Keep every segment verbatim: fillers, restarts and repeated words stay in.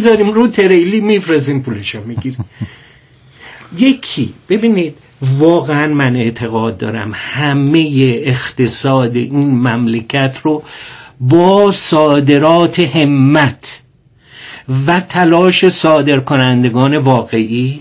میذاریم رو تریلی میفرستیم پولشو میگیریم. یکی ببینید واقعا من اعتقاد دارم همه اقتصاد این مملکت رو با صادرات همت و تلاش صادرکنندگان واقعی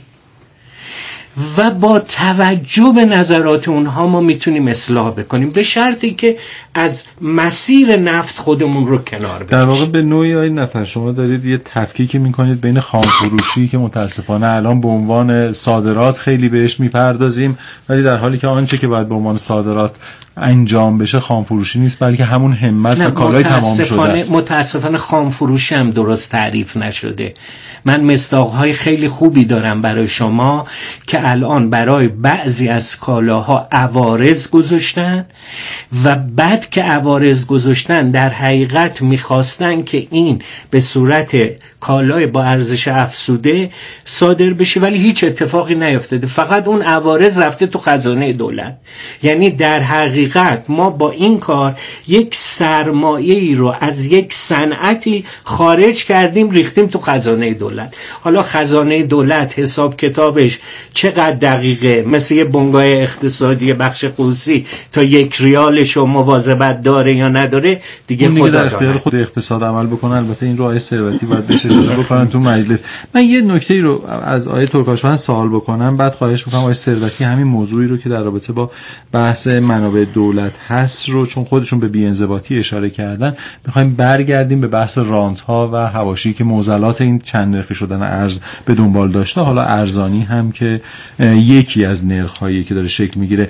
و با توجه به نظرات اونها ما میتونیم اصلاح بکنیم، به شرطی که از مسیر نفت خودمون رو کنار بکشیم. در واقع به نوعی آقای نفر شما دارید یه تفکیکی میکنید بین خامفروشی که متاسفانه الان به عنوان صادرات خیلی بهش میپردازیم، ولی در حالی که آنچه که باید به عنوان صادرات انجام بشه خامفروشی نیست، بلکه همون همت و کالای تمام شده است. متاسفانه خامفروشی هم درست تعریف نشده. من مصداق‌های خیلی خوبی دارم برای شما که الان برای بعضی از کالاها عوارض گذاشتن و بعد که عوارض گذاشتن در حقیقت میخواستن که این به صورت کالای با ارزش افزوده صادر بشه، ولی هیچ اتفاقی نیفتاده، فقط اون عوارض رفته تو خزانه دولت. یعنی در حقیقت ما با این کار یک سرمایه‌ای رو از یک صنعتی خارج کردیم ریختیم تو خزانه دولت. حالا خزانه دولت حساب کتابش چقدر دقیقه، مثل یه بنگاه اقتصادی بخش خصوصی تا یک ریالش رو مواظبت داره یا نداره دیگه خود در اختیار خود اقتصاد عمل بکنه. البته این رو آیه ثروتی باید بشه اشاره بکنن تو مجلس. من یه نکته‌ای رو از آیه ترکاشفند سوال بکنم، بعد خواهش می‌کنم آیه ثروتی همین موضوعی رو که در رابطه با بحث منابع دولت هست رو، چون خودشون به بی‌انضباطی اشاره کردن، می‌خوایم برگردیم به بحث رانت‌ها و حواشی که معضلات این چند نرخی شدن ارز به دنبال داشته، حالا ارزانی هم که یکی از نرخ‌هایی که داره شکل می‌گیره.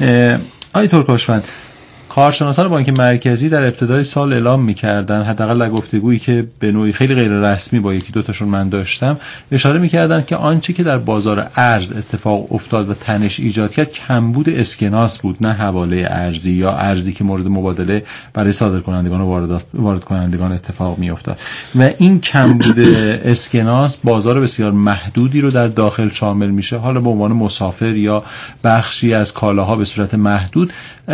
آیه ترکاشفند، کارشناسان بانک مرکزی در ابتدای سال اعلام می‌کردن، حداقل در گفتگویی که به نوعی خیلی غیر رسمی با یکی دو تاشون من داشتم، اشاره می‌کردن که آنچه که در بازار ارز اتفاق افتاد و تنش ایجاد کرد کمبود اسکناس بود، نه حواله ارزی یا ارزی که مورد مبادله برای صادرکنندگان و واردات وارد کنندگان اتفاق می‌افتاد. و این کمبود اسکناس بازار بسیار محدودی رو در داخل شامل میشه، حالا به عنوان مسافر یا بخشی از کالاها به صورت محدود.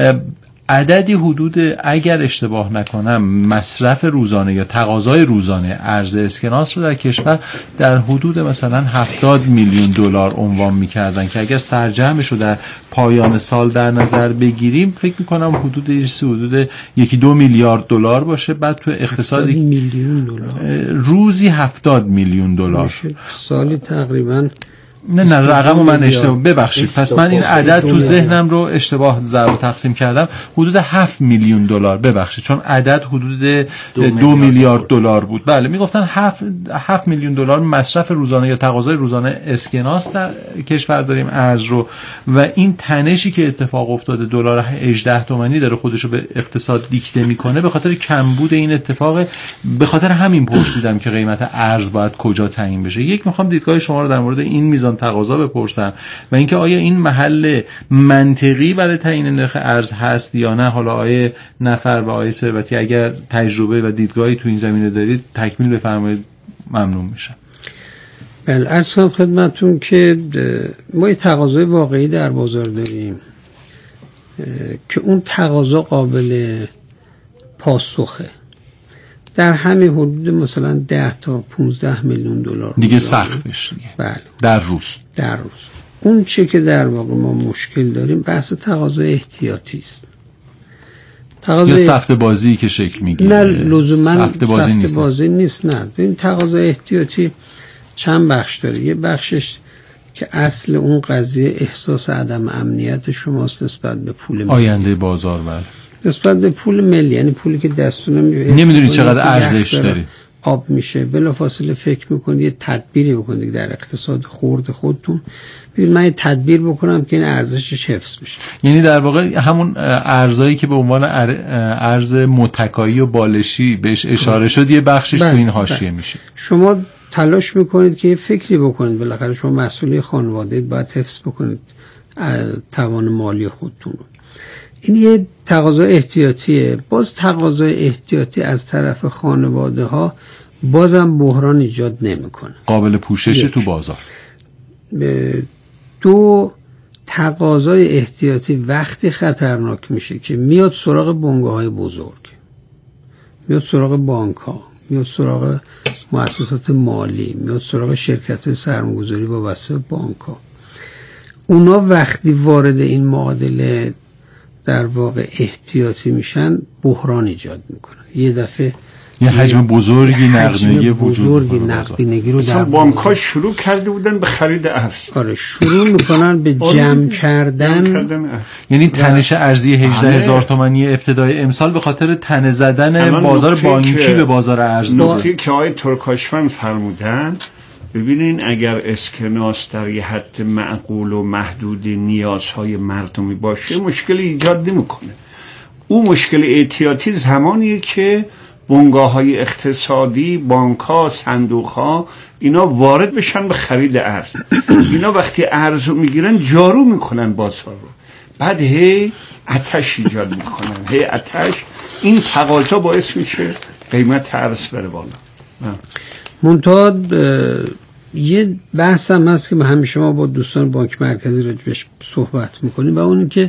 عددی حدود، اگر اشتباه نکنم، مصرف روزانه یا تقاضای روزانه ارز اسکناس رو در کشور در حدود مثلا هفتاد میلیون دلار عنوان می‌کردن که اگر سرجمعش رو در پایان سال در نظر بگیریم فکر می‌کنم حدود ایرسی حدود یکی دو میلیارد دلار باشه. بعد تو اقتصادی میلیون دلار روزی هفتاد میلیون دلار، سالی تقریباً نه نه رقمو من اشتباه ببخشید، پس من این عدد تو ذهنم رو اشتباه ضرب و تقسیم کردم. حدود هفت میلیون دلار، ببخشید، چون عدد حدود دو, دو میلیارد دلار بود. بله میگفتن هفت هفت میلیون دلار مصرف روزانه یا تقاضای روزانه اسکناس در کشور داریم ارز رو. و این تنشی که اتفاق افتاده، دلار هجده تومانی داره خودش رو به اقتصاد دیکته میکنه به خاطر کمبود این اتفاق. به خاطر همین پرسیدم که قیمت ارز باید کجا تعیین بشه. یک، میخوام دیدگاه شما رو در مورد این میزان تقاضا بپرسم و اینکه آیا این محل منطقی برای تعیین نرخ ارز هست یا نه. حالا آیه نفر و آیه ثروتی اگر تجربه و دیدگاهی تو این زمینه دارید تکمیل بفرمایید، ممنون میشم. بله، عرض کنم خدمتتون که ما یه تقاضای واقعی در بازار داریم که اون تقاضا قابل پاسخه، در همین حدود مثلا ده تا پونزده میلیون دلار دیگه سقفش دیگه. بله. در روز در روز اون چه که در واقع ما مشکل داریم بحث تقاضای احتیاطی است. یا سفته بازی که شکل میگیره. نه لزوما سفته بازی, سفته نیست. بازی نیست. نه، این تقاضای احتیاطی چند بخش داره. یه بخشش که اصل اون قضیه احساس عدم امنیت شماست نسبت به پول ملی. آینده بازار، بله، نسبت به پول ملی، یعنی پولی که دستتون نمیاد، نمیدونی چقدر ارزش داره، آب میشه، بلافاصله فکر میکنید یه تدبیری بکنید در اقتصاد خرد خودتون، ببین من یه تدبیر بکنم که این ارزشش حفظ بشه. یعنی در واقع همون ارزایی که به عنوان ارز متکایی و بالشی بهش اشاره شد یه بخشش تو این حاشیه میشه. شما تلاش میکنید که یه فکری بکنید، بالاخره شما مسئول خانواده باید حفظ بکنید توان مالی خودتون رو. این یه تقاضا احتیاطیه. باز تقاضای احتیاطی از طرف خانواده ها بازم بحران ایجاد نمیکنه، قابل پوشش تو بازار. دو، تقاضای احتیاطی وقتی خطرناک میشه که میاد سراغ بنگاه های بزرگ، میاد سراغ بانک ها، میاد سراغ مؤسسات مالی، میاد سراغ شرکت سرمایه‌گذاری وابسته به بانک‌ها. اونا وقتی وارد این معادله در واقع احتیاطی میشن بحران ایجاد میکنن. یه دفعه یه حجم بزرگی نقدینگی بزرگی نقدینگی رو در بانک‌ها شروع کرده بودن به خرید ارز. آره شروع میکنن به جمع کردن، یعنی تنش ارزی هجده هزار تومانی ابتدای امسال به خاطر تنه زدن بازار بانکی به بازار ارز. نکته که آقای ترکاشفن فرمودن، ببینین اگر اسکناس در یه حد معقول و محدود نیازهای مردمی باشه مشکلی ایجاد نمیکنه. اون مشکل احتیاطی زمانیه که بنگاه‌های اقتصادی، بانک‌ها، صندوق‌ها اینا وارد بشن به خرید ارز. اینا وقتی ارز رو میگیرن جارو میکنن بازار رو، بعد هی آتش ایجاد میکنن، هی آتش. این تقاضا باعث میشه قیمت ارز بره بالا. منتها یه بحث هم هست که همیشه ما با دوستان بانک مرکزی راجبش صحبت میکنیم و اون که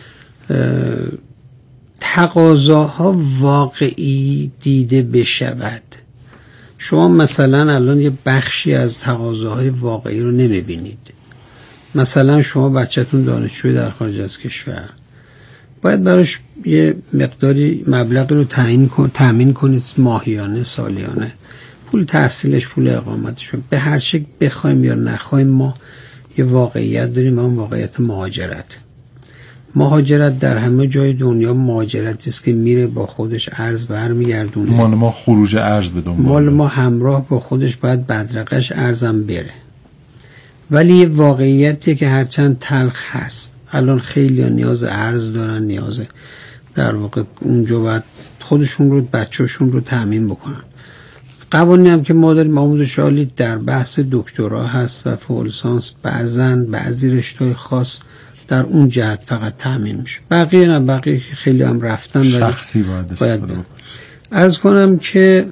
تقاضاها واقعی دیده بشود. شما مثلا الان یه بخشی از تقاضاهای واقعی رو نمیبینید. مثلا شما بچه‌تون دانشجوی در خارج از کشور، باید براش یه مقداری مبلغی رو تعیین کن، تامین کنید، ماهیانه، سالیانه، پول تحصیلش، پول اقامتش. به هر شکل بخوایم یا نخوایم ما یه واقعیت داریم، اون واقعیت مهاجرت. مهاجرت در همه جای دنیا مهاجرتی است که میره با خودش ارز برمیگردونه. مال ما خروج ارز به دنبال، مال ما همراه با خودش باید بدرقش ارزم بره. ولی یه واقعیتیه که هرچند تلخ هست. الان خیلی ها نیاز ارز دارن، نیاز در واقع اونجا باید خودشون رو، بچه‌شون رو تامین بکنن. قوانینی هم که ما داریم آموزش عالی در بحث دکترا هست و فوق لیسانس، بعضن بعضی رشته‌های خاص در اون جهت فقط تامین میشه، بقیه نه، بقیه خیلی هم رفتن شخصی باید, باید عرض کنم که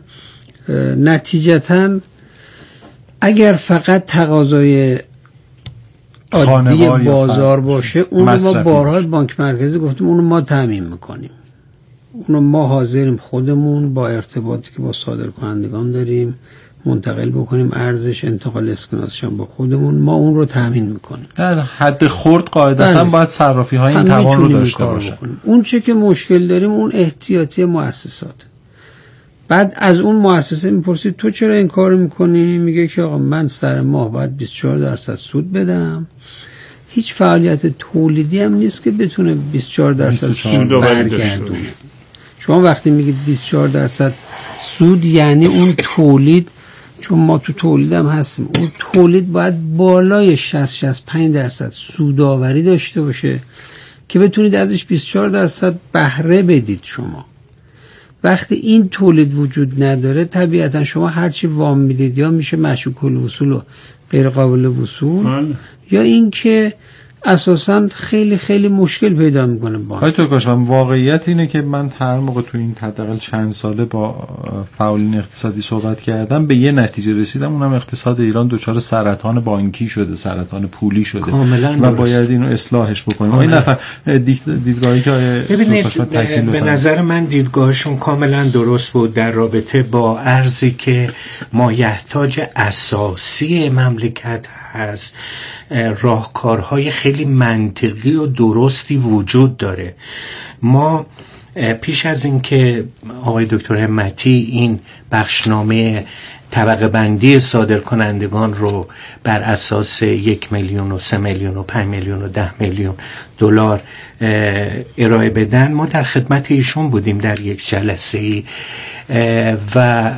نتیجتاً اگر فقط تقاضای عادی بازار باشه، اون ما بارها بانک مرکزی گفتیم اونو ما تامین میکنیم، اونو ما حاضریم خودمون با ارتباطی که با صادرکنندگان داریم منتقل بکنیم، ارزش انتقال اسکناسش هم با خودمون، ما اون رو تامین میکنیم. در حد خرد قاعدتا باید صرافی های این توان رو داشته باشن. اون چه که مشکل داریم اون احتیاطی مؤسسات. بعد از اون مؤسسه میپرسید تو چرا این کارو میکنی؟ میگه که آقا من سر ماه باید بیست و چهار درصد سود بدم. هیچ فعالیت تولیدی هم نیست که بتونه بیست و چهار درصد سود برگردونه. شما وقتی میگید بیست و چهار درصد سود یعنی اون تولید، چون ما تو تولید هم هستیم، اون تولید باید بالای شصت شصت و پنج درصد سودآوری داشته باشه که بتونید ازش بیست و چهار درصد بهره بدید. شما وقتی این تولید وجود نداره طبیعتا شما هرچی وام میدید یا میشه مشکوک الوصول و غیر قابل وصول من. یا اینکه اساساً خیلی خیلی مشکل پیدا میکنه. با آقای ترکاشفن واقعیت اینه که من هر موقع تو این حداقل چند ساله با فعالین اقتصادی صحبت کردم به یه نتیجه رسیدم، اونم اقتصاد ایران دچار سرطان بانکی شده، سرطان پولی شده کاملا و باید اینو اصلاحش بکنیم. این نفر دیدگاهی که ببینید به نظر من دیدگاهشون کاملا درست بود در رابطه با ارزی که مایحتاج اساسی مملکت هست. راهکارهای خیلی منطقی و درستی وجود داره. ما پیش از این که آقای دکتر همتی این بخشنامه طبقه بندی صادرکنندگان رو بر اساس یک میلیون و سه میلیون و پنج میلیون و ده میلیون دلار ارائه بدن، ما در خدمت ایشون بودیم در یک جلسه‌ای و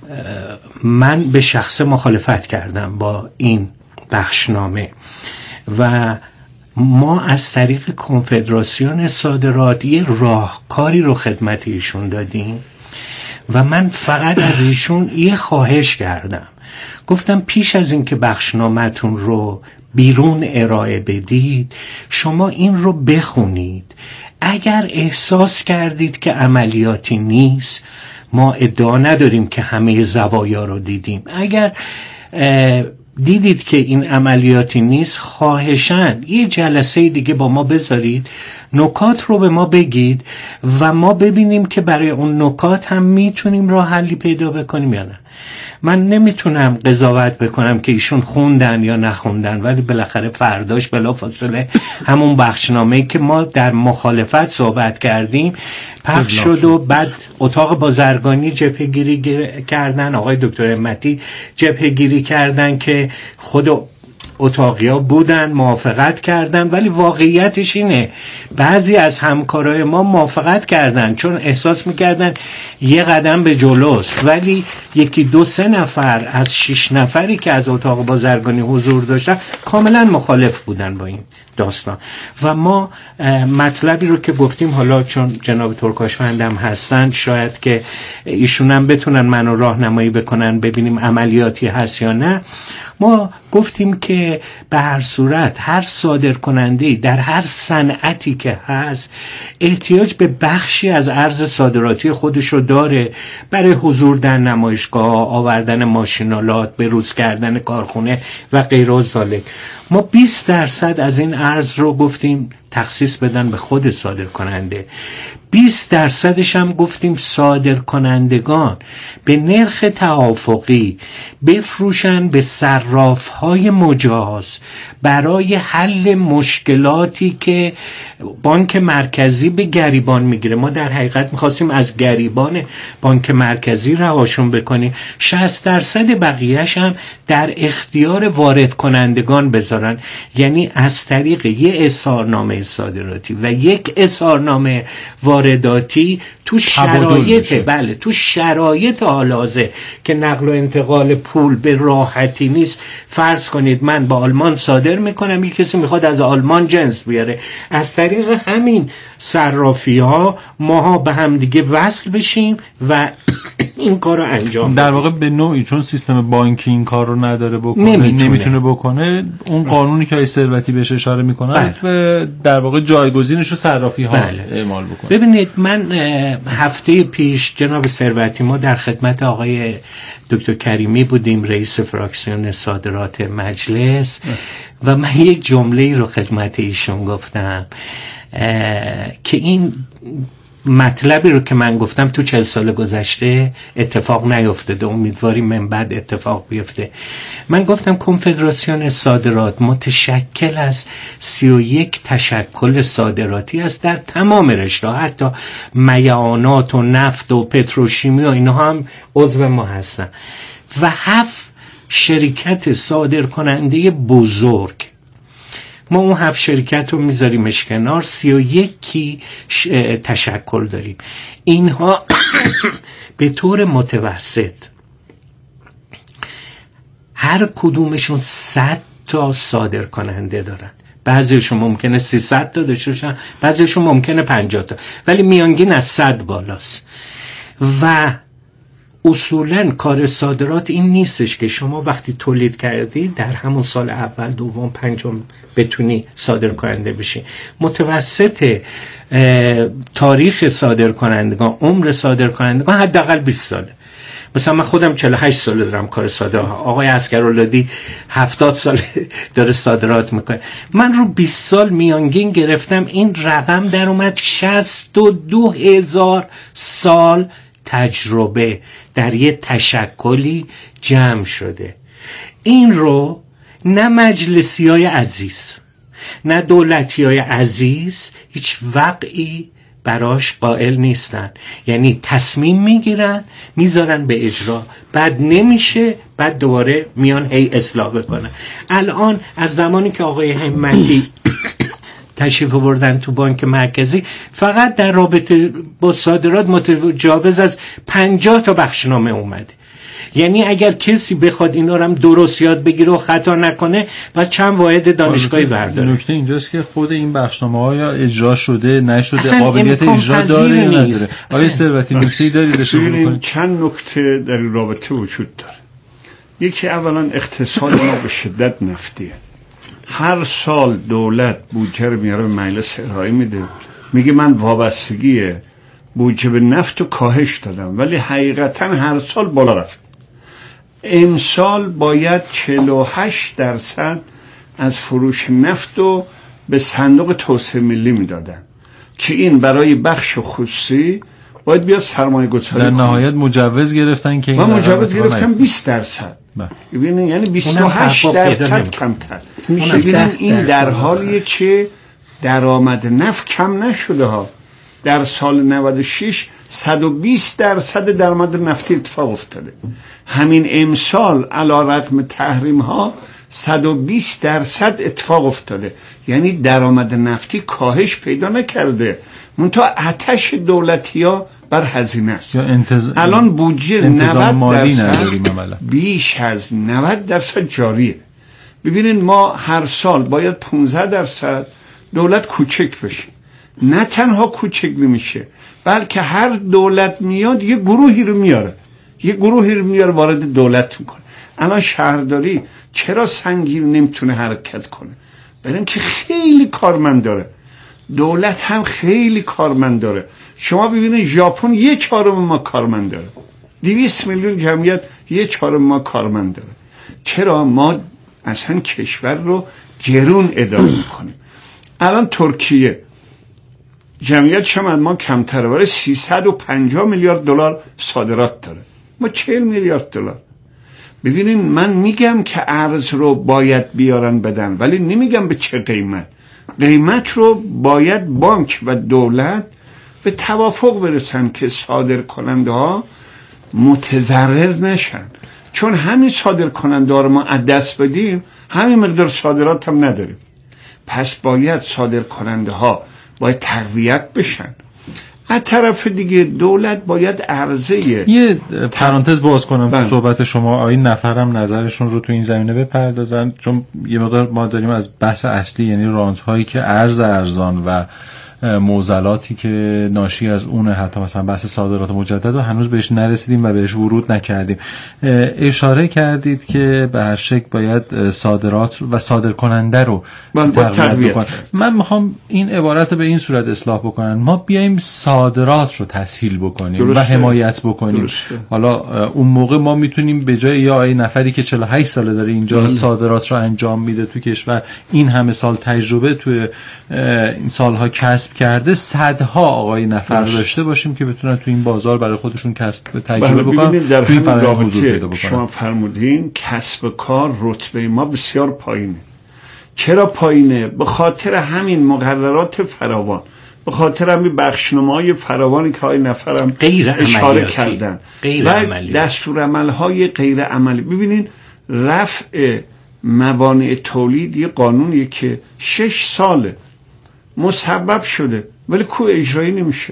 من به شخص مخالفت کردم با این بخشنامه و ما از طریق کنفدراسیون صادرات یه راهکاری رو خدمت ایشون دادیم و من فقط از ایشون یه خواهش کردم، گفتم پیش از این که بخشنامه‌تون رو بیرون ارائه بدید شما این رو بخونید، اگر احساس کردید که عملیاتی نیست، ما ادعا نداریم که همه زوایا رو دیدیم، اگر دیدید که این عملیاتی نیست، خواهشاً یه جلسه دیگه با ما بذارید، نکات رو به ما بگید و ما ببینیم که برای اون نکات هم میتونیم راه حلی پیدا بکنیم یا نه. من نمیتونم قضاوت بکنم که ایشون خوندن یا نخوندن، ولی بالاخره فرداش بلافاصله همون بخشنامه‌ای که ما در مخالفت صحبت کردیم پخش شد و بعد اتاق بازرگانی جبهه‌گیری کردن، آقای دکتر همتی جبهه‌گیری کردن که خود اتاقیا بودن، موافقت کردن، ولی واقعیتش اینه بعضی از همکارای ما موافقت کردن چون احساس میکردن یه قدم به جلوست، ولی یکی دو سه نفر از شش نفری که از اتاق بازرگانی حضور داشتن کاملا مخالف بودن با این داستان. و ما مطلبی رو که گفتیم، حالا چون جناب ترکاشفند هم هستن شاید که ایشون هم بتونن منو راهنمایی بکنن ببینیم عملیاتی هست یا نه، ما گفتیم که به هر صورت هر صادر کننده‌ای در هر صنعتی که هست احتیاج به بخشی از ارز صادراتی خودش رو داره برای حضور در نمایشگاه، آوردن ماشینالات، بروز کردن کارخونه و غیر و ذالک. ما بیست درصد از این ارز رو گفتیم تخصیص بدن به خود صادر کننده، بیست درصدش هم گفتیم صادر کنندگان به نرخ توافقی بفروشن به صراف‌های مجاز برای حل مشکلاتی که بانک مرکزی به گریبان میگیره. ما در حقیقت میخواستیم از گریبان بانک مرکزی رهاشون بکنیم، شصت درصد بقیهش هم در اختیار وارد کنندگان بذارن، یعنی از طریق یه اظهارنامه صادراتی و یک اظهارنامه وارداتی تو شرایط بله تو شرایط حالازه که نقل و انتقال پول به راحتی نیست. فرض کنید من با آلمان صادر میکنم، یک کسی میخواد از آلمان جنس بیاره، از طریق همین صرافی ها ماها به هم دیگه وصل بشیم و این کار رو انجام در واقع به نوعی چون سیستم بانکی این کار رو نداره بکنه، نمیتونه, نمیتونه بکنه، اون قانونی که آقای ثروتی بهش اشاره میکنه بله. در واقع جایگزینش رو صرافی ها بله. اعمال بکنه. ببینید من هفته پیش جناب ثروتی ما در خدمت آقای دکتر کریمی بودیم، رئیس فراکسیون صادرات مجلس اه. و من یک جمله رو خدمت ایشون گفتم که این مطلبی رو که من گفتم تو چل سال گذشته اتفاق نیفتاده، امیدواریم من بعد اتفاق بیفته. من گفتم کنفدراسیون صادرات متشکل از سی و یک تشکل صادراتی است در تمام رشته، حتی میعانات و نفت و پتروشیمی و اینها هم عضو ما هستن و هفت شرکت صادر کننده بزرگ. ما اون هفت شرکت رو میذاریمش کنار، سی و یکی تشکل داریم. اینها به طور متوسط هر کدومشون صد تا صادر کننده دارن، بعضیشون ممکنه سیصد تا داشته باشن، بعضیشون ممکنه پنجاه تا، ولی میانگین از صد بالاست. و اصولاً کار صادرات این نیستش که شما وقتی تولید کردی در همون سال اول، دوم، پنجم بتونی صادر کننده بشی. متوسط تاریخ صادر کنندگان، عمر صادر کنندگان حداقل بیست ساله. مثلا من خودم چهل و هشت ساله دارم کار صادرات، آقای عسکرالعادی هفتاد سال داره صادرات میکنه. من رو بیست سال میانگین گرفتم، این رقم در اومد شصت و دو هزار سال تجربه در یه تشکلی جمع شده. این رو نه مجلسی های عزیز نه دولتی های عزیز هیچ وقعی براش قائل نیستن، یعنی تصمیم میگیرن میذارن به اجرا، بعد نمیشه، بعد دوباره میان هی اصلاح بکنن. الان از زمانی که آقای همتی تشریف آوردن تو بانک مرکزی فقط در رابطه با صادرات متجاوز از پنجاه تا بخشنامه اومده. یعنی اگر کسی بخواد اینا رو هم درست یاد بگیره و خطا نکنه باید چند واحد دانشگاهی برداره. نکته اینجاست که خود این بخشنامه ها یا اجرا شده نشده، قابلیت اجرا داره یا نداره. آقای ثروتی نکته‌ای دارید اشاره بکنید؟ چند نکته در این رابطه وجود داره. یکی اولا اقتصاد ما به شدت نفتیه. هر سال دولت بودجه رو میاره به مجلس ارائه میده، میگه من وابستگی بودجه به نفت رو کاهش دادم، ولی حقیقتا هر سال بالا رفت. امسال باید چهل و هشت درصد از فروش نفت رو به صندوق توسعه ملی میدادن که این برای بخش خصوصی باید بیاد سرمایه گذاری در نهایت مجوز گرفتن که این ما مجوز گرفتن بیست درصد. ببینید یعنی بیست و هشت درصد کمتر. ببینید این در حالیه که درآمد نفت کم نشده ها. در سال نود و شش صد و بیست درصد درآمد نفتی اتفاق افتاده. همین امسال علیرغم تحریم ها صد و بیست درصد اتفاق افتاده. یعنی درآمد نفتی کاهش پیدا نکرده. منتها آتش دولتی ها بر هزینه است. انتظ... الان بودجه نود درصد بیش از نود درصد جاریه. ببینید ما هر سال باید پانزده درصد دولت کوچک بشه. نه تنها کوچک نمیشه بلکه هر دولت میاد یه گروهی رو میاره یه گروهی رو میاره وارد دولت میکنه. الان شهرداری چرا سنگین نمیتونه حرکت کنه؟ برای اینکه خیلی کارمند داره. دولت هم خیلی کارمند داره. شما ببینید ژاپن یه چهارم ما کارمند داره. دویست میلیون جمعیت یه چهارم ما کارمند داره. چرا ما اصلا کشور رو گرون اداره میکنیم؟ الان ترکیه جمعیت شما ما کمتره ولی سیصد و پنجاه میلیارد دلار صادرات داره. ما چهل میلیارد دلار. ببینین من میگم که ارز رو باید بیارن بدن ولی نمیگم به چه قیمت. قیمت رو باید بانک و دولت به توافق برسن که صادر کننده ها متضرر نشن. چون همین صادر کننده ها رو ما از دست بدیم همین مقدار صادرات هم نداریم. پس باید صادر کننده ها باید تقویت بشن. از طرف دیگه دولت باید عرضه یه پرانتز باز کنم تو صحبت شما. آقای نفرم نظرشون رو تو این زمینه بپردازن چون یه مقدار ما داریم از بحث اصلی یعنی رانت‌هایی که ارز ارزان و معضلاتی که ناشی از اونه حتی مثلا بحث صادرات مجدد و هنوز بهش نرسیدیم و بهش ورود نکردیم. اشاره کردید که به هر شکل باید صادرات و صادر کننده رو تقویت بکنن. من میخوام این عبارت رو به این صورت اصلاح بکنن ما بیایم صادرات رو تسهیل بکنیم درسته. و حمایت بکنیم درسته. حالا اون موقع ما میتونیم به جای یا آی نفری که چهل و هشت ساله داره اینجا ام. صادرات رو انجام میده تو کشور این همه سال تجربه تو این سالها کسب کرده صدها آقای نفر داشته باشیم که بتونن تو این بازار برای خودشون کسب تجربه بکنن. در همین رابطه شما فرمودین کسب کار رتبه ما بسیار پایینه. چرا پایینه؟ به خاطر همین مقررات فراوان، به خاطر همین بخشنامه‌های فراوانی که آقای نفرم اشاره کردن و دستورالعمل‌های غیر عملی. ببینین رفع موانع تولید یه قانونیه که شش ساله مسبب شده ولی کو اجرایی نمیشه.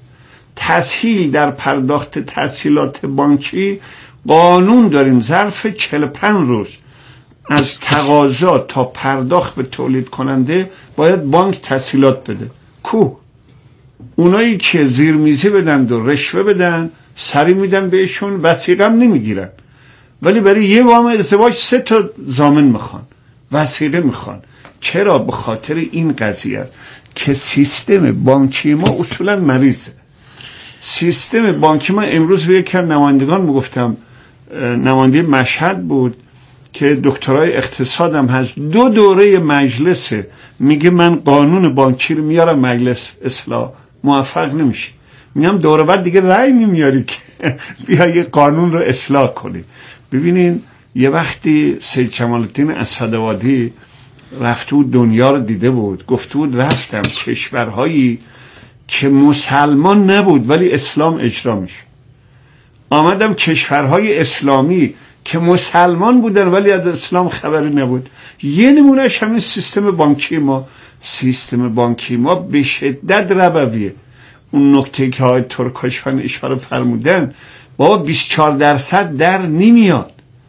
تسهیل در پرداخت تسهیلات بانکی قانون داریم ظرف چهل و پنج روز از تقاضا تا پرداخت به تولید کننده باید بانک تسهیلات بده. کو اونایی که زیرمیزی بدن و رشوه بدن سری میدن بهشون وثیقه هم نمیگیرن ولی برای یه وام ازدواج سه تا ضامن میخوان وثیقه میخوان. چرا؟ به خاطر این قضیه است که سیستم بانکی ما اصولا مریضه. سیستم بانکی ما امروز به یک نمایندگان میگفتم نماینده مشهد بود که دکترای اقتصادم هست دو دوره مجلس میگه من قانون بانکی رو میارم مجلس اصلاح موفق نمیشه. میگم دوره بعد دیگه رأی نمیاری که بیا یه قانون رو اصلاح کنی. ببینین یه وقتی سید جمال الدین اسدآبادی رفته بود دنیا رو دیده بود گفته بود رفتم کشورهایی که مسلمان نبود ولی اسلام اجرا میشه. آمدم کشورهای اسلامی که مسلمان بودن ولی از اسلام خبری نبود. یه نمونهش همین سیستم بانکی ما. سیستم بانکی ما به شدت ربویه. اون نکته که های ترکاشفن اشاره فرمودن بابا بیست و چهار درصد در نمیاد.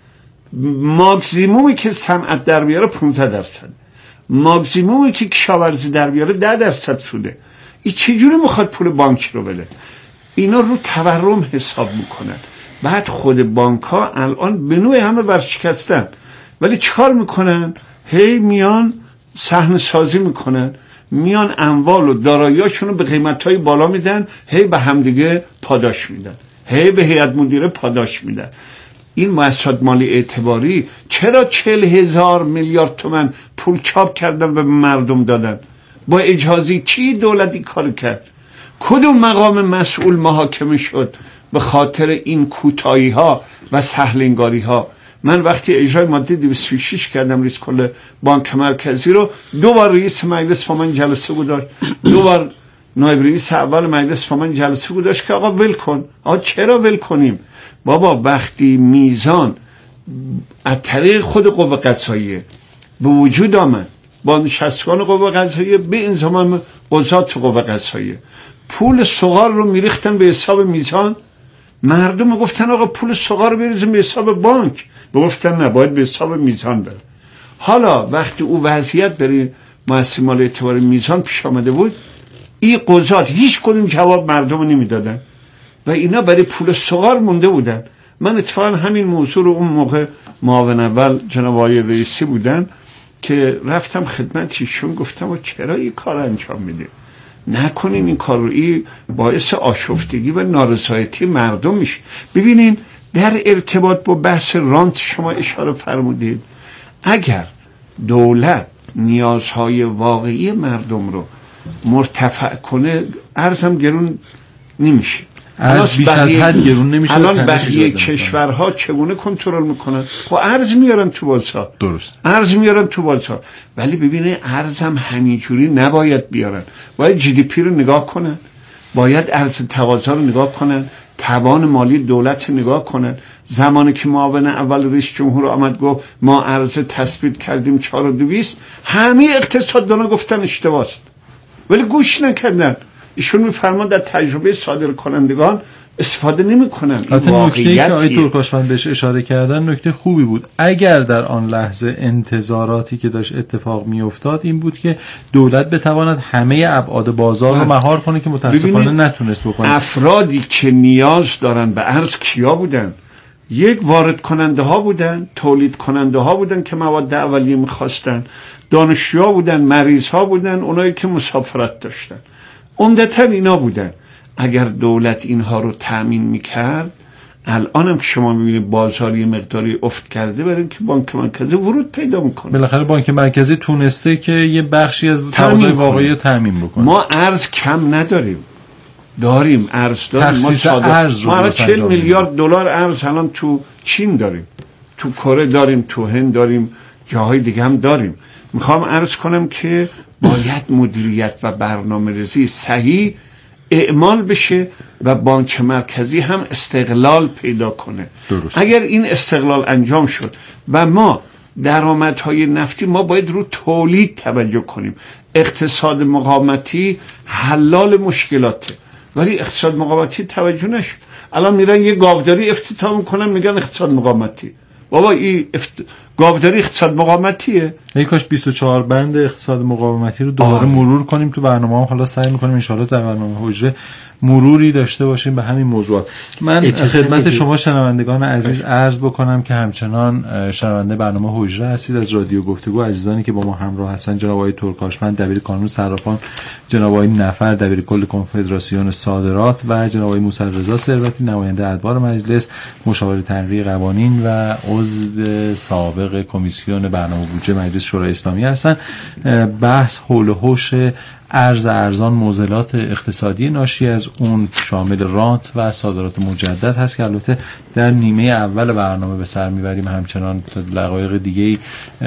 ماکسیمومی که صنعت در بیاره پانزده درصد، ماکسیمومی که کشاورزی در بیاره ده درصد سوده. این چجوری میخواد پول بانک رو بده؟ اینا رو تورم حساب میکنن. بعد خود بانک ها الان به نوع همه برشکستن ولی چکار میکنن؟ هی میان صحنه سازی میکنن، میان اموال و داراییاشون رو به قیمتهای بالا میدن، هی به همدیگه پاداش میدن، هی به هیئت مدیره پاداش میدن. این مؤسسات مالی اعتباری چرا چهل هزار میلیارد تومان پول چاپ کردن و به مردم دادن؟ با اجازه کی دولتی کار کرد؟ کدوم مقام مسئول محاکمه شد به خاطر این کوتاهی ها و سهل انگاری ها؟ من وقتی اجرای ماده دویست و شش کردم رئیس کل بانک مرکزی رو، دو بار رئیس مجلس با من جلسه گذاشت، دو بار نایب رئیس اول مجلس با من جلسه گذاشت که آقا ول کن. آقا چرا ول کنیم؟ بابا وقتی میزان از طریق خود قوه قضاییه به وجود آمد، با نشستگان قوه قضاییه به انضمام قضات قوه قضاییه، پول سغار رو میریختن به حساب میزان، مردم گفتن آقا پول سغار رو بریزیم به حساب بانک، گفتن نه، باید به حساب میزان بره. حالا وقتی او وضعیت برای مؤسسه مالی اعتباری میزان پیش آمده بود، این قضات هیچ کدوم جواب مردم رو نمیدادن و اینا برای پول سغار مونده بودن. من اتفاقا همین موضوع رو اون موقع معاون اول جناب آقای رئیسی بودن که رفتم خدمت ایشون، گفتم و چرا این کار انجام میده؟ نکنین این کار رو، این باعث آشفتگی و نارضایتی مردم میشه. ببینین در ارتباط با بحث رانت شما اشاره فرمودید، اگر دولت نیازهای واقعی مردم رو مرتفع کنه، ارزم گرون نمیشه. ارز بیش از حد گرون نمیشه. الان بقیه کشورها چگونه کنترل میکنن؟ خب ارز میارن تو بازار، درست، ارز میارن تو بازار، ولی ببینه ارز هم همینجوری نباید بیارن، باید جی دی پی رو نگاه کنن، باید ارز تقاضا رو نگاه کنن، توان مالی دولت رو نگاه کنن. زمانی که معاون اول رئیس جمهور آمد گفت ما ارز تثبیت کردیم چهار و دویست، همه اقتصاددانا گفتن اشتباهه، ولی گوش نکردن. ایشون میفرمان در تجربه صادر کنندگان استفاده نمی کنن. البته نکته‌ای که آقای ترکاشفند بهش اشاره کردن نکته خوبی بود. اگر در آن لحظه انتظاراتی که داشت اتفاق می افتاد این بود که دولت بتواند همه ابعاد بازار رو مهار کنه که متاسفانه نتونست بکنه. افرادی که نیاز دارن به ارز کیا بودن؟ یک، وارد کننده ها بودن، تولید کننده ها بودن که مواد اولیه میخواستن، دانشجوها بودن، مریض ها بودن، اونایی که مسافرت داشتن، عمدتاً اینا بودن. اگر دولت اینها رو تأمین میکرد، الان هم که شما میبینید بازاری مقداری افت کرده برای اینکه بانک مرکزی ورود پیدا میکنه. بالاخره بانک مرکزی تونسته که یه بخشی از تقاضای واقعی رو تأمین بکنه. ما ارز کم نداریم، داریم ارز داریم. ما ارز ما چهل میلیارد دلار ارز الان تو چین داریم، تو کره داریم، تو هند داریم، جاهای دیگه هم داریم. میخوام عرض کنم که باید مدیریت و برنامه‌ریزی صحیح اعمال بشه و بانک مرکزی هم استقلال پیدا کنه. درست. اگر این استقلال انجام شد و ما درآمدهای نفتی، ما باید رو تولید توجه کنیم. اقتصاد مقاومتی حلال مشکلاته، ولی اقتصاد مقاومتی توجه نشد. الان میرن یه گاوداری افتتاح میکنن میگن اقتصاد مقاومتی. بابا این افت... گاوداری اقتصاد مقاومتیه؟ ای کاش بیست و چهار بند اقتصاد مقاومتی رو دوباره مرور کنیم تو برنامه هم. حالا سعی میکنیم انشالله در برنامه حجره مروری داشته باشیم به همین موضوعات. من خدمت شما شنوندگان عزیز عرض بکنم که همچنان شنونده برنامه حجره هستید از رادیو گفتگو. عزیزانی که با ما همراه هستن، جناب آقای ترکاشفند دبیر کانون صرافان، جناب آقای نفر دبیر کل کنفدراسیون صادرات و جناب آقای موسی رضا ثروتی نماینده ادوار مجلس، مشاور تنویع قوانین و عضو سابق کمیسیون برنامه بودجه مجلس شورای اسلامی هستن. بحث حول و حوش ارز ارزان، معضلات اقتصادی ناشی از اون، شامل رانت و صادرات مجدد هست که البته در نیمه اول برنامه به سر میبریم. همچنان دقایق دیگه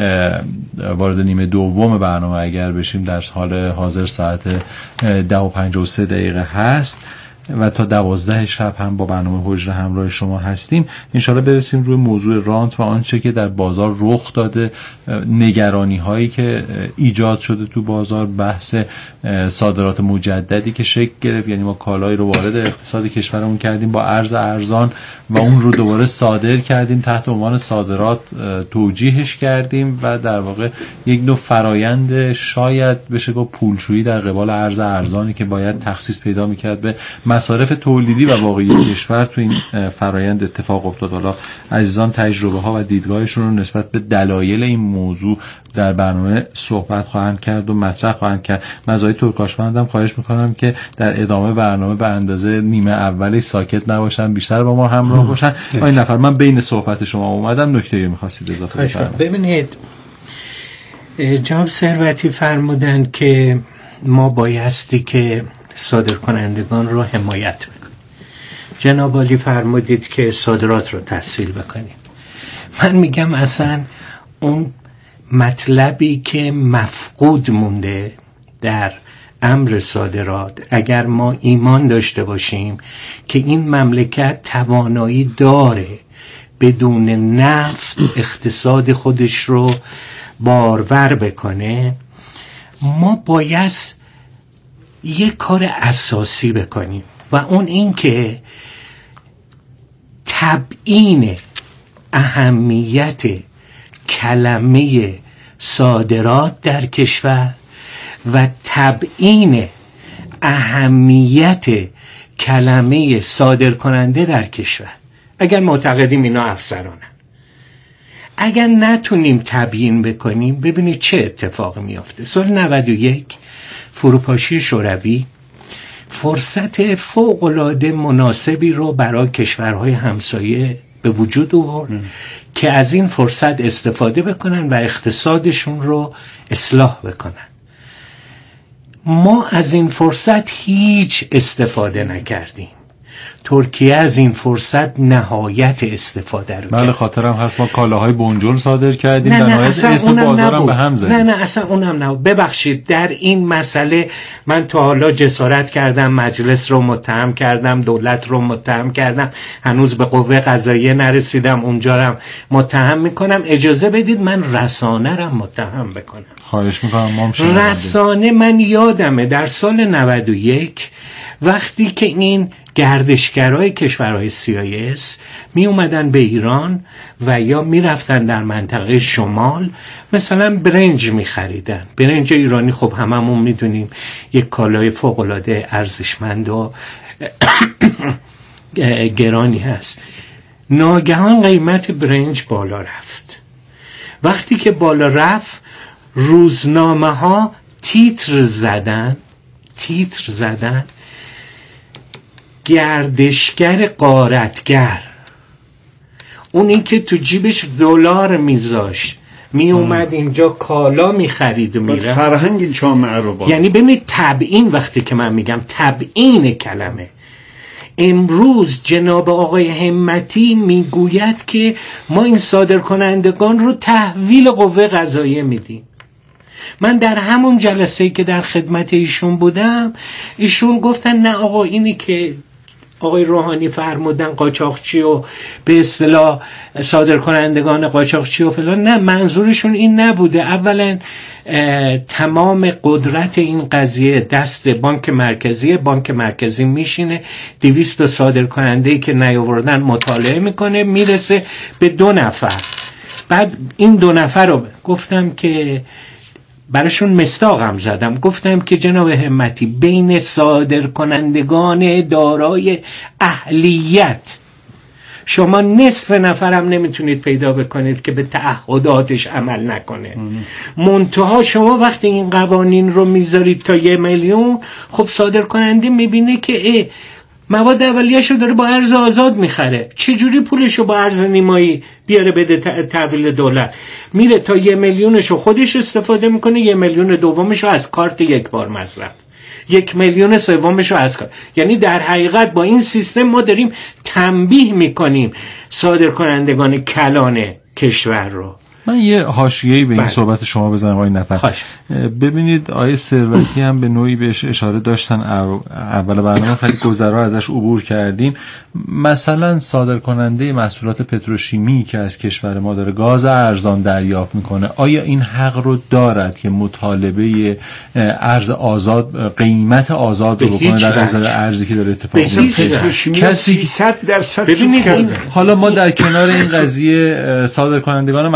وارد نیمه دوم برنامه اگر بشیم در حال حاضر ساعت ده و پنجاه و سه دقیقه هست و تا دوازده شب هم با برنامه حجره همراه شما هستیم. انشالله برسیم روی موضوع رانت و آنچه که در بازار رخ داده، نگرانی هایی که ایجاد شده تو بازار، بحث صادرات مجددی که شکل گرفت، یعنی ما کالایی رو وارد اقتصاد کشورمون کردیم با ارز ارزان و اون رو دوباره صادر کردیم، تحت عنوان صادرات توجیهش کردیم و در واقع یک نوع فرایند شاید بشه گفت پولشویی در قبال ارز ارزانی که باید تخصیص پیدا میکرد به مصارف تولیدی و واقعی کشور تو این فرایند اتفاق افتاد. حالا عزیزان تجربه ها و دیدگاهشون رو نسبت به دلایل این موضوع در برنامه صحبت خواهند کرد و مطرح خواهند کرد. مزایای ترکاشفندم خواهش میکنم که در ادامه برنامه به اندازه نیمه اولی ساکت نباشن، بیشتر با ما همراه باشن. آقای نفر، من بین صحبت شما اومدم، نکته‌ای می‌خواستید اضافه بفرمایید؟ ببینید جناب ثروتی فرمودن که ما بایستی که صادرکنندگان رو حمایت بکنیم. جناب عالی فرمودید که صادرات رو تسهیل بکنیم. من میگم اصلا اون مطلبی که مفقود مونده در امر صادرات، اگر ما ایمان داشته باشیم که این مملکت توانایی داره بدون نفت اقتصاد خودش رو بارور بکنه، ما باید یک کار اساسی بکنیم و اون این که تبیین اهمیت کلمه صادرات در کشور و تبیین اهمیت کلمه صادرکننده در کشور. اگر معتقدیم اینا افسرانن، اگر نتونیم تبیین بکنیم، ببینید چه اتفاقی میافته. سال نود و یک فروپاشی شوروی فرصت فوق‌العاده مناسبی رو برای کشورهای همسایه به وجود آورد که از این فرصت استفاده بکنن و اقتصادشون رو اصلاح بکنن. ما از این فرصت هیچ استفاده نکردیم. ترکیه از این فرصت نهایت استفاده رو کرد. بله خاطرم هست، ما کالاهای بنجل صادر کردیم، در نهایت اسم بازارم به هم زدیم. نه نه اصلا اونم نه. ببخشید، در این مسئله من تا حالا جسارت کردم مجلس رو متهم کردم، دولت رو متهم کردم، هنوز به قوه قضاییه نرسیدم، اونجا رو متهم میکنم. اجازه بدید من رسانه رو متهم بکنم. خواهش میکنم. ما رسانه، من یادمه در سال نود و یک وقتی که این گردشگرای کشورهای سی آی اس می اومدن به ایران و یا می رفتن در منطقه شمال، مثلا برنج می خریدن. برنج ایرانی خب هممون می دونیم یک کالای فوق‌العاده ارزشمند و گرانی هست. ناگهان قیمت برنج بالا رفت. وقتی که بالا رفت، روزنامه ها تیتر زدن تیتر زدن گردشگر غارتگر. اون این که تو جیبش دلار میذاشت می اومد اینجا کالا میخرید و میره. فرهنگ جامعه رو با. یعنی ببینید تبیین، وقتی که من میگم تبیین کلمه، امروز جناب آقای همتی میگوید که ما این صادرکنندگان رو تحویل قوه قضاییه میدیم. من در همون جلسه‌ای که در خدمت ایشون بودم، ایشون گفتن نه آقا، اینی که آقای روحانی فرمودن قاچاقچی و به اصطلاح صادرکنندگان قاچاقچی و فلان، نه، منظورشون این نبوده. اولا تمام قدرت این قضیه دست بانک مرکزی، بانک مرکزی میشینه دویست صادرکننده‌ای که نیاوردن مطالعه میکنه، میرسه به دو نفر. بعد این دو نفر رو گفتم که براشون مصداقم زدم، گفتم که جناب همتی بین صادرکنندگان دارای اهلیت شما نصف نفرم نمیتونید پیدا بکنید که به تعهداتش عمل نکنه. منتها شما وقتی این قوانین رو میذارید تا یه میلیون، خب صادرکننده میبینه که اه مواد اولیه‌شو داره با ارز آزاد میخره، چجوری پولشو با ارز نیمایی بیاره بده تحویل دولت؟ میره تا یه میلیونشو خودش استفاده میکنه، یه میلیون دومشو از کارت یک بار مصرف، یک میلیون سومشو از کارت. یعنی در حقیقت با این سیستم ما داریم تنبیه میکنیم صادرکنندگان کلان کشور رو. من یه حاشیه‌ای به این بله. صحبت شما بزنم آقای نفر. ببینید آقای ثروتی هم به نوعی بهش اشاره داشتن، اول برنامه خیلی گذرا ازش عبور کردیم. مثلا صادرکننده محصولات پتروشیمی که از کشور ما داره گاز ارزان دریافت میکنه، آیا این حق رو دارد که مطالبه ارز آزاد، قیمت آزاد رو بکنه در ازای ارزی که داره اتفاق میفته؟ کسی سیصد درصد ببینید حالا ما در کنار این قضیه صادرکنندگان مثلا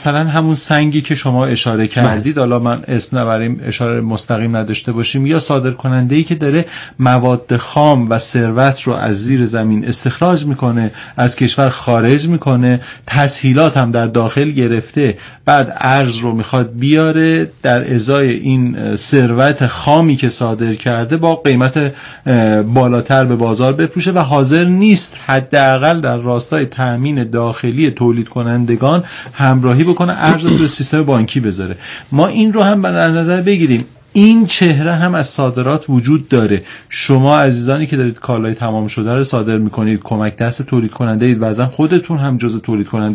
مثلا همون سنگی که شما اشاره کردید، حالا من اسم نبریم اشاره مستقیم نداشته باشیم، یا صادر کننده ای که داره مواد خام و ثروت رو از زیر زمین استخراج میکنه، از کشور خارج میکنه، تسهیلات هم در داخل گرفته، بعد ارز رو میخواد بیاره در ازای این ثروت خامی که صادر کرده با قیمت بالاتر به بازار بفروشه و حاضر نیست حداقل در راستای تامین داخلی تولید کنندگان همراهی بکنه، ارز رو در سیستم بانکی بذاره. ما این رو هم در نظر بگیریم. این چهره هم از صادرات وجود داره. شما عزیزانی که دارید کالای تمام شده رو صادر میکنید، کمک دست تولید کننده اید، بعضا خودتون هم جزء تولید کننده